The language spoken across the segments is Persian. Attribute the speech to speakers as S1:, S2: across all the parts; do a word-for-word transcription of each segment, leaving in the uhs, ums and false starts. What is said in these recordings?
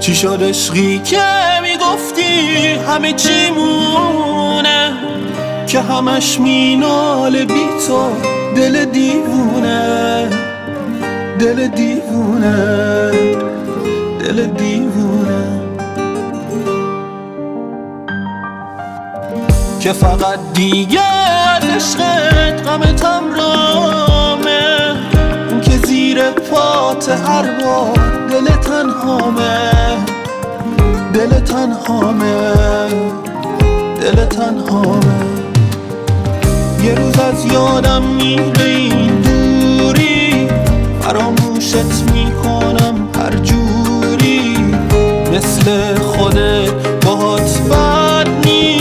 S1: چی شد عشقی که میگفتی همه چی مونه، که همش مینال بی تو دل دیوونه، دل دیوونه، دل دیوونه، که فقط دیگه از عشقت غمتم رامه، اون که زیر پات هر بار دل تنهامه، دل تنهامه، دل تنهامه. یه روز از یادم میره این دوری، فراموشت میکنم هر جوری، مثل خودت باهات بد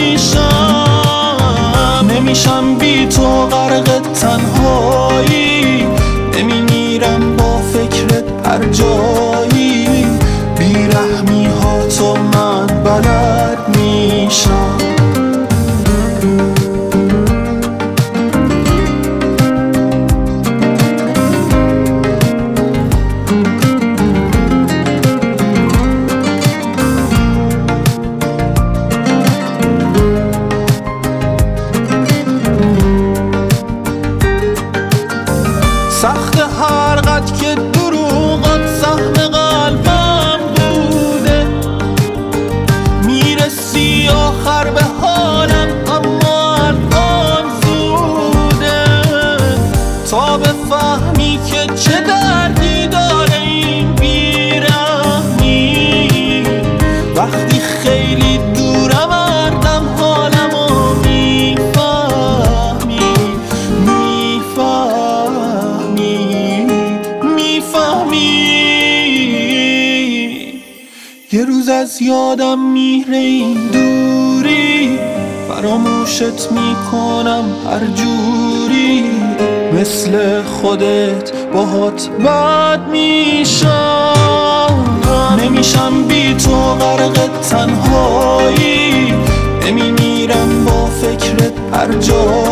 S1: میشم، نمیشم بی تو غرق تنهایی، نمیمیرم با فکرت هر جایی، بیرحمی ها تو من بلد میشم. سخت هر قد که دروغات سهم قلبم بوده، میرسی آخر به حالم اما الان زوده، تا بفهمی که چه دردی داره این بیرحمی، وقتی خیلی دورم اردم حالمو میفهمی، میفهمی، میفهمی. یه روز از یادم میره این دوری، فراموشت میکنم هر جوری، مثل خودت باهات بد میشم، نمیشم بی تو غرق تنهایی، نمیمیرم با فکرت هر جا